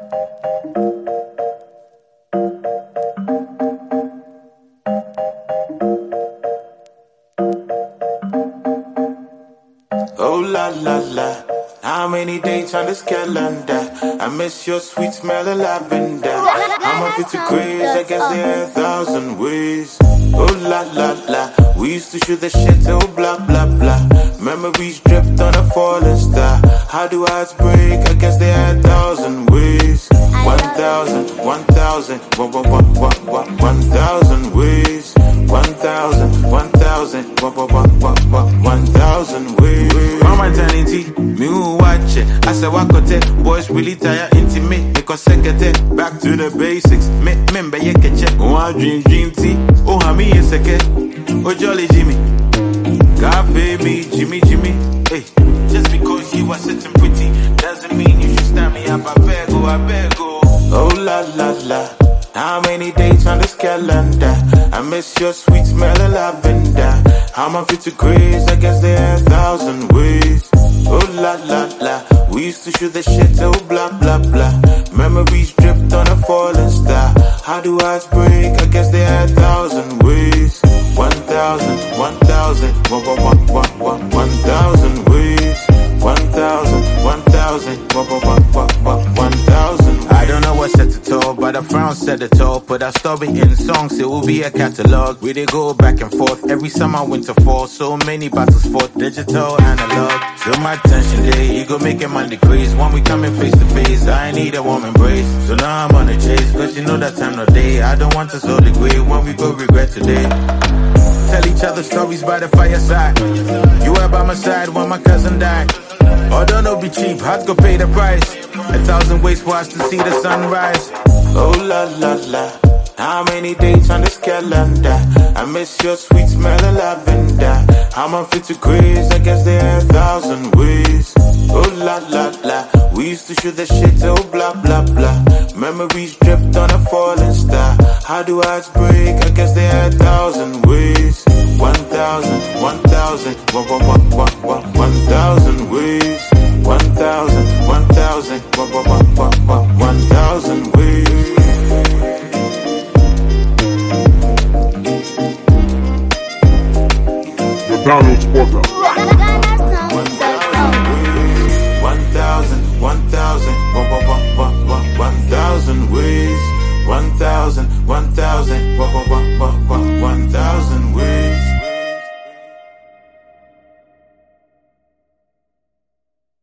Oh la la la, how many dates on this calendar? I miss your sweet smell of lavender. I'm off it to craze, I guess there are 1,000 ways. Oh la la la, we used to shoot the shit, oh blah blah blah. Memories drift on a falling star. How do hearts break? I guess there are 1,000 ways. 1,000, 1,000, 1,000 ways. 1,000, 1,000, 1,000 ways. Mama eternity, me who watch it. I said wakote, boys really tired intimate. Because second back to the basics. Member ye can check. One dream tea. Oh hami is second. Oh jolly Jimmy. Cafe me, Jimmy. Hey, just because you are sitting pretty doesn't mean you should stand me up. I beg oh. Oh la la la. How many dates on this calendar? I miss your sweet smell of lavender. I'm off it to craze, I guess there are 1,000 ways. Oh la la la, we used to shoot the shit, oh blah blah blah. Memories drift on a falling star. How do hearts break? I guess there are 1,000 ways. 1,000, 1,000, 1,000 ways. 1,000, 1,000, 1,000. I don't know what's set to talk, but a frown said it all. Put our story in songs, it will be a catalog. We did go back and forth every summer, winter, fall. So many battles fought, digital, analog. So my attention day, ego making money craze. When we coming face to face, I need a warm embrace. So now I'm on the chase, cause you know that time no day. I don't want to so degrade when we go regret today. Tell each other stories by the fireside. You were by my side when my cousin died. Although no be cheap, hearts go pay the price. 1,000 ways for us to see the sunrise. Oh la la la, how many dates on this calendar? I miss your sweet smell of lavender. I'm off it to craze, I guess there are 1,000 ways. Oh la la la, we used to shoot the shit, oh blah blah blah. Memories drift on a falling star. How do hearts break? I guess there are 1,000 ways. 1,000, 1,000, 1,000 ways. 1,000.